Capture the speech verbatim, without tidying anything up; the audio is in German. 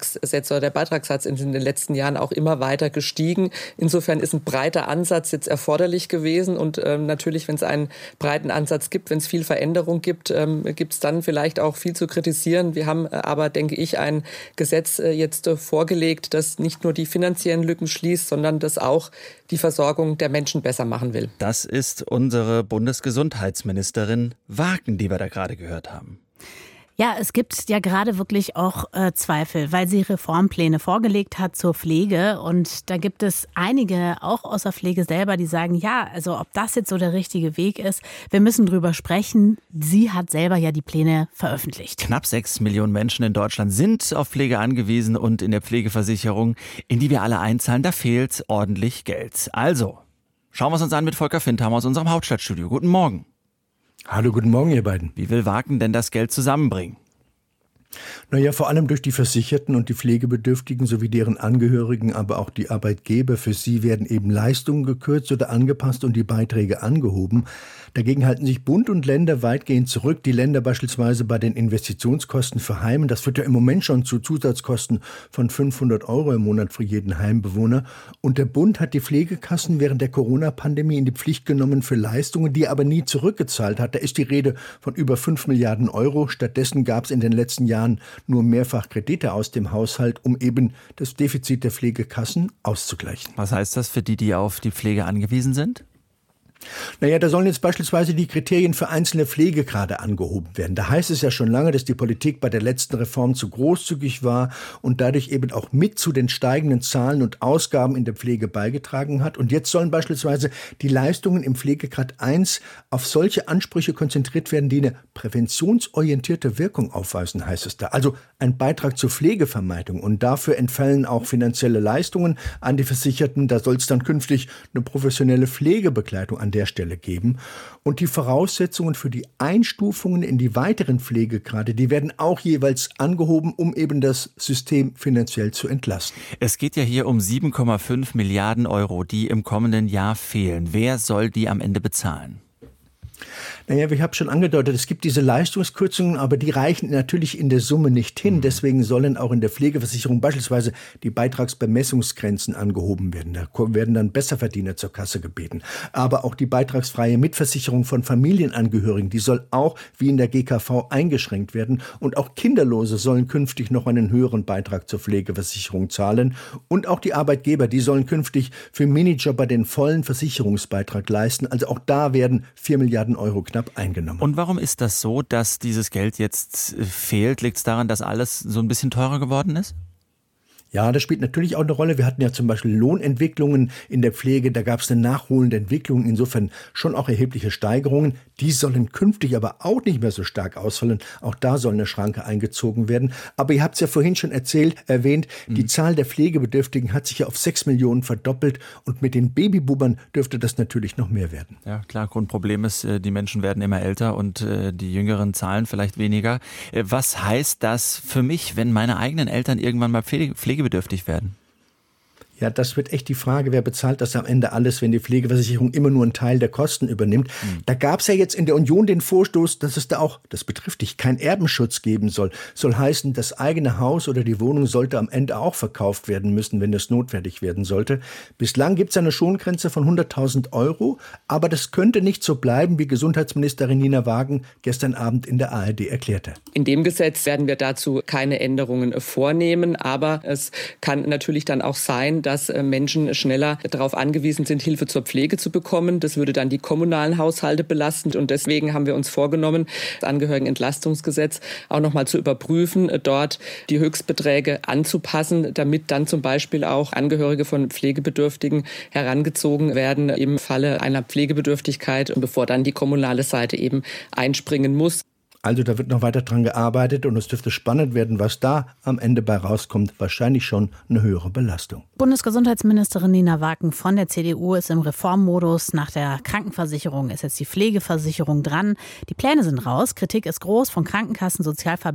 Beitragssätze oder der Beitragssatz in den letzten Jahren auch immer weiter gestiegen. Insofern ist ein breiter Ansatz jetzt erforderlich gewesen. Und ähm, natürlich, wenn es einen breiten Ansatz gibt, wenn es viel Veränderung gibt, ähm, gibt es dann vielleicht auch viel zu kritisieren. Wir haben aber, denke ich, ein Gesetz äh, jetzt äh, vorgelegt, das nicht nur die finanziellen Lücken schließt, sondern das auch die Versorgung der Menschen besser machen will. Das ist unsere Bundesgesundheitsministerin Wagen, die wir da gerade gehört haben. Ja, es gibt ja gerade wirklich auch äh, Zweifel, weil sie Reformpläne vorgelegt hat zur Pflege. Und da gibt es einige, auch aus der Pflege selber, die sagen, ja, also ob das jetzt so der richtige Weg ist, wir müssen drüber sprechen. Sie hat selber ja die Pläne veröffentlicht. Knapp sechs Millionen Menschen in Deutschland sind auf Pflege angewiesen und in der Pflegeversicherung, in die wir alle einzahlen, da fehlt ordentlich Geld. Also, schauen wir es uns an mit Volker Findhammer aus unserem Hauptstadtstudio. Guten Morgen. Hallo, guten Morgen, ihr beiden. Wie will Wagen denn das Geld zusammenbringen? Naja, vor allem durch die Versicherten und die Pflegebedürftigen sowie deren Angehörigen, aber auch die Arbeitgeber. Für sie werden eben Leistungen gekürzt oder angepasst und die Beiträge angehoben. Dagegen halten sich Bund und Länder weitgehend zurück. Die Länder beispielsweise bei den Investitionskosten für Heime. Das führt ja im Moment schon zu Zusatzkosten von fünfhundert Euro im Monat für jeden Heimbewohner. Und der Bund hat die Pflegekassen während der Corona-Pandemie in die Pflicht genommen für Leistungen, die er aber nie zurückgezahlt hat. Da ist die Rede von über fünf Milliarden Euro. Stattdessen gab es in den letzten Jahren nur mehrfach Kredite aus dem Haushalt, um eben das Defizit der Pflegekassen auszugleichen. Was heißt das für die, die auf die Pflege angewiesen sind? Naja, da sollen jetzt beispielsweise die Kriterien für einzelne Pflegegrade angehoben werden. Da heißt es ja schon lange, dass die Politik bei der letzten Reform zu großzügig war und dadurch eben auch mit zu den steigenden Zahlen und Ausgaben in der Pflege beigetragen hat. Und jetzt sollen beispielsweise die Leistungen im Pflegegrad eins auf solche Ansprüche konzentriert werden, die eine präventionsorientierte Wirkung aufweisen, heißt es da. Also ein Beitrag zur Pflegevermeidung. Und dafür entfallen auch finanzielle Leistungen an die Versicherten. Da soll es dann künftig eine professionelle Pflegebegleitung an der Stelle geben. Und die Voraussetzungen für die Einstufungen in die weiteren Pflegegrade, die werden auch jeweils angehoben, um eben das System finanziell zu entlasten. Es geht ja hier um sieben Komma fünf Milliarden Euro, die im kommenden Jahr fehlen. Wer soll die am Ende bezahlen? Naja, ich habe schon angedeutet, es gibt diese Leistungskürzungen, aber die reichen natürlich in der Summe nicht hin. Deswegen sollen auch in der Pflegeversicherung beispielsweise die Beitragsbemessungsgrenzen angehoben werden. Da werden dann Besserverdiener zur Kasse gebeten. Aber auch die beitragsfreie Mitversicherung von Familienangehörigen, die soll auch wie in der G K V eingeschränkt werden. Und auch Kinderlose sollen künftig noch einen höheren Beitrag zur Pflegeversicherung zahlen. Und auch die Arbeitgeber, die sollen künftig für Minijobber den vollen Versicherungsbeitrag leisten. Also auch da werden vier Milliarden Euro knapp eingenommen. Und warum ist das so, dass dieses Geld jetzt fehlt? Liegt es daran, dass alles so ein bisschen teurer geworden ist? Ja, das spielt natürlich auch eine Rolle. Wir hatten ja zum Beispiel Lohnentwicklungen in der Pflege. Da gab es eine nachholende Entwicklung. Insofern schon auch erhebliche Steigerungen. Die sollen künftig aber auch nicht mehr so stark ausfallen. Auch da soll eine Schranke eingezogen werden. Aber ihr habt es ja vorhin schon erzählt, erwähnt, mhm. die Zahl der Pflegebedürftigen hat sich ja auf sechs Millionen verdoppelt. Und mit den Babyboomern dürfte das natürlich noch mehr werden. Ja, klar, Grundproblem ist, die Menschen werden immer älter und die Jüngeren zahlen vielleicht weniger. Was heißt das für mich, wenn meine eigenen Eltern irgendwann mal Pflege, Pflege pflegebedürftig werden? Ja, das wird echt die Frage, wer bezahlt das am Ende alles, wenn die Pflegeversicherung immer nur einen Teil der Kosten übernimmt. Mhm. Da gab es ja jetzt in der Union den Vorstoß, dass es da auch, das betrifft dich, keinen Erbenschutz geben soll. Soll heißen, das eigene Haus oder die Wohnung sollte am Ende auch verkauft werden müssen, wenn das notwendig werden sollte. Bislang gibt es eine Schongrenze von hunderttausend Euro, aber das könnte nicht so bleiben, wie Gesundheitsministerin Nina Wagen gestern Abend in der A R D erklärte. In dem Gesetz werden wir dazu keine Änderungen vornehmen, aber es kann natürlich dann auch sein, dass Menschen schneller darauf angewiesen sind, Hilfe zur Pflege zu bekommen. Das würde dann die kommunalen Haushalte belasten. Und deswegen haben wir uns vorgenommen, das Angehörigenentlastungsgesetz auch noch mal zu überprüfen, dort die Höchstbeträge anzupassen, damit dann zum Beispiel auch Angehörige von Pflegebedürftigen herangezogen werden im Falle einer Pflegebedürftigkeit, bevor dann die kommunale Seite eben einspringen muss. Also da wird noch weiter dran gearbeitet und es dürfte spannend werden, was da am Ende bei rauskommt. Wahrscheinlich schon eine höhere Belastung. Bundesgesundheitsministerin Nina Wagen von der C D U ist im Reformmodus. Nach der Krankenversicherung ist jetzt die Pflegeversicherung dran. Die Pläne sind raus. Kritik ist groß von Krankenkassen, Sozialverbänden.